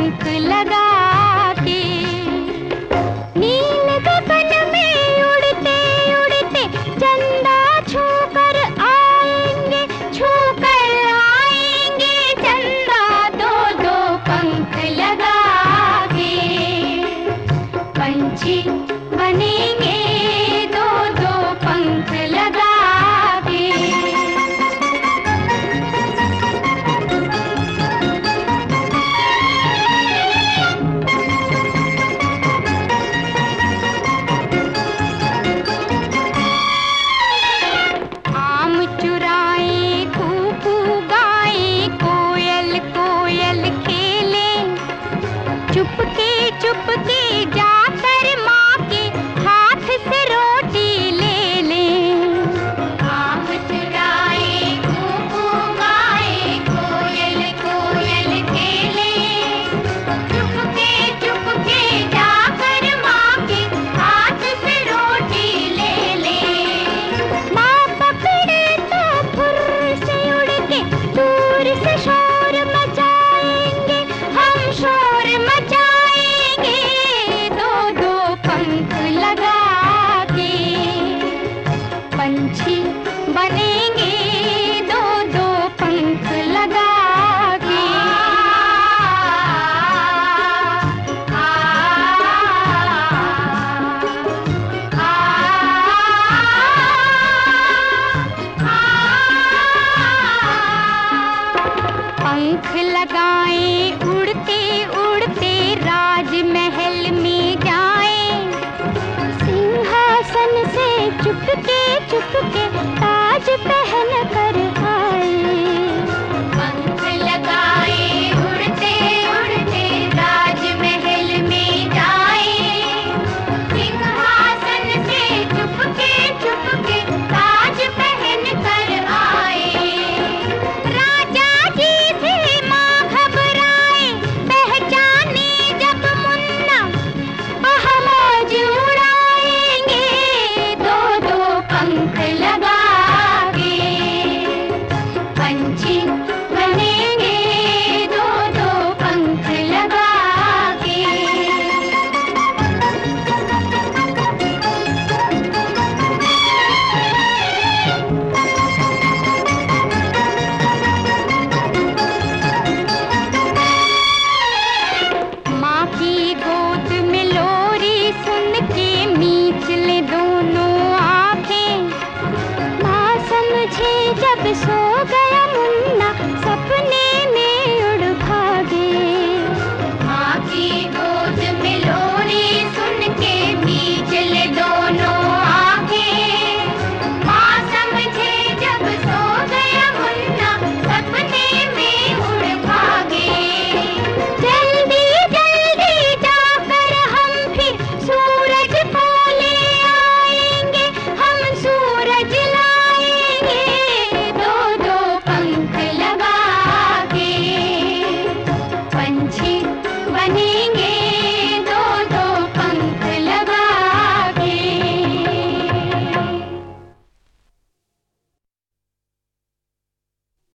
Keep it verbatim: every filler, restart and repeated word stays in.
पंख लगा के। नील गगन में उड़ते उड़ते चंदा छूकर आएंगे, छूकर आएंगे चंदा दो दो पंख लगा के। पंछी बनेंगे दो दो पंख लगा के। आम चुराए कूकू गाए, कोयल कोयल खेले, चुपके चुपके जाकर माँ के हाथ से रोटी ले ले। आम चुराए कूकू गाए, कोयल कोयल खेले, चुपके चुपके जाकर माँ के हाथ से रोटी ले ले। माँ पकड़े तो फुर्र से उड़ के दूर से शोर मचाएंगे, हम शोर मचाएंगे दो दो पंख लगा के। पंछी बनेंगे दो दो पंख लगा के। आ, आ, पंख लगाए उड़ते उड़ते राजमहल में जाए, सिंहासन से चुपके चुपके ताज पहन कर